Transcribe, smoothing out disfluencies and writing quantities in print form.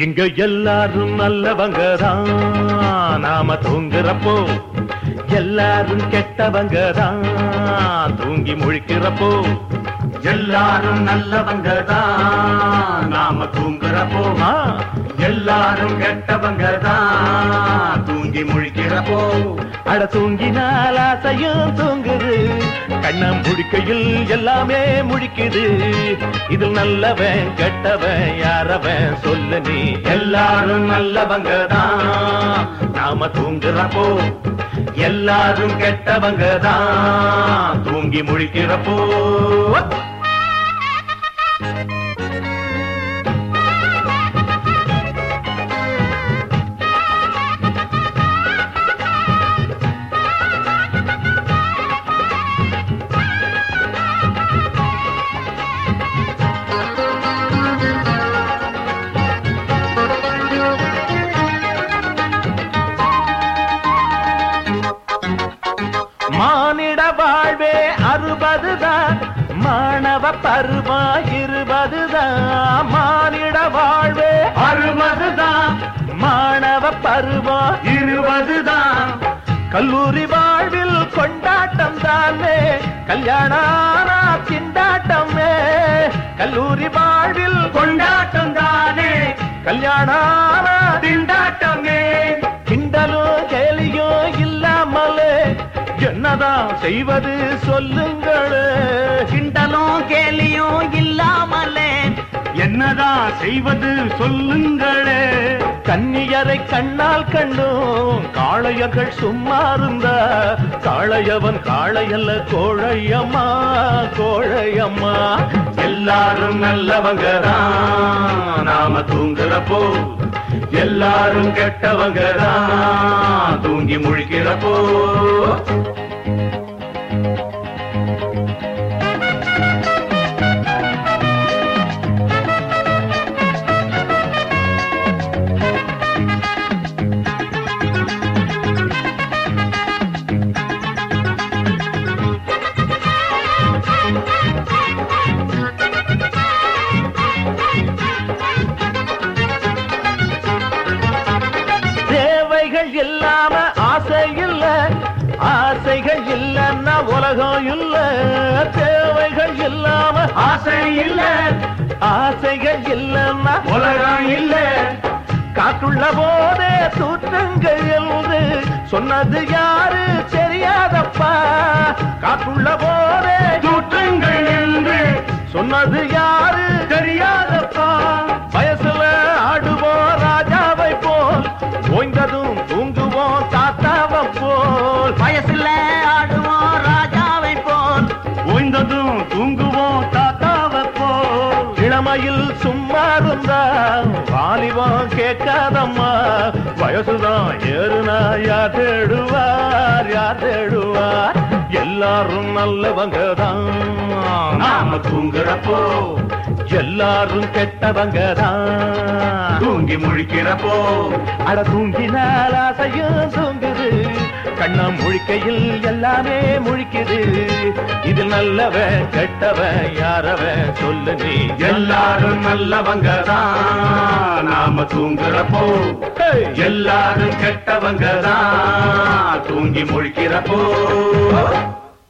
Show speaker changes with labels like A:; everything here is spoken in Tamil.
A: இங்க எல்லாரும் நல்லவங்க தான், நாம தூங்குறப்போ எல்லாரும் கெட்டவங்க தான், தூங்கி முழிக்கிறப்போ
B: எல்லாரும் நல்லவங்க தான், நாம தூங்குறப்போ எல்லாரும் கெட்டவங்க தான், தூங்கி முழிக்கிறப்போ.
A: அட தூங்கினால் ஆசையும் தூங்குது, கண்ணம் முழிக்கையில் எல்லாமே முழிக்குது. இது நல்லவன் கெட்டவன் யாரவன் சொல்லு நீ.
B: எல்லாரும் நல்லவங்க தான்,
A: நாம தூங்குறப்போ
B: எல்லாரும் கெட்டவங்க தான், தூங்கி முழிக்கிறப்போ.
A: மானிட வாழ்வே 60 தான், மாணவ பருவா 20 தான். மானிட வாழ்வே
B: 60 தான்,
A: மாணவ பருவா
B: 20 தான்.
A: கல்லூரி வாழ்வில் கொண்டாட்டம் தானே, கல்யாணானா திண்டாட்டமே. கல்லூரி வாழ்வில்
B: கொண்டாட்டம் தானே,
A: கல்யாணானா
B: திண்டாட்டமே.
A: கிண்டலோ கேலியோ இல்லாமலே என்னதான் செய்வது சொல்லுங்களே.
B: கிண்டலும் கேலியும் இல்லாமலே என்னதான் செய்வது சொல்லுங்களே.
A: கன்னியரை கண்ணால் கண்டும் காளையர்கள் சும்மா இருந்தா, காளையவன் காளையல்ல கோழையம்மா கோழையம்மா.
B: எல்லாரும் நல்லவங்க தான், நாம தூங்குறப்போ எல்லாரும் கெட்டவங்க தான், தூங்கி முழிக்கிறப்போ.
A: இல்லாம ஆசை இல்ல, ஆசைகள் இல்லன்னா உலகம் இல்ல. தேவைகள் இல்லாம
B: ஆசை இல்ல,
A: ஆசைகள் இல்லன்னா
B: உலகம் இல்ல.
A: காற்றுள்ள போதே தூற்றுங்கள் என்று சொன்னது யாரு தெரியாதப்பா. காற்றுள்ள போதே
B: தூற்றுங்கள் என்று
A: சொன்னது யாரு
B: தெரியாதப்பா.
A: வயசுல ஆடுவோம் ராஜாவை போல், ஓய்ந்ததும் தூங்குவோம் தாத்தாவை போல்.
B: வயசுல ஆடுவோம் ராஜாவை போல், ஓய்ந்ததும் தூங்குவோம் தாத்தாவை போல்.
A: இளமையில் சும்மா இருந்தா வாலிபம் கேட்காதம்மா. வயசுதான் ஏறுனா யார் தேடுவார் யார் தேடுவார். எல்லாரும் நல்லவங்க தான்,
B: நாம தூங்குறப்போ
A: எல்லாரும் கெட்டவங்க தான்,
B: தூங்கி முழிக்கிறப்போ.
A: அட தூங்கினால் ஆசையும் தூங்குது, கண்ணம் முழிக்கையில் எல்லாமே முழிக்குது. இது நல்லவன் கெட்டவன் யாரவன் சொல்லு நீ.
B: எல்லாரும் நல்லவங்க தான், நாம தூங்குறப்போ எல்லாரும் கெட்டவங்க தான், தூங்கி முழிக்கிறப்போ.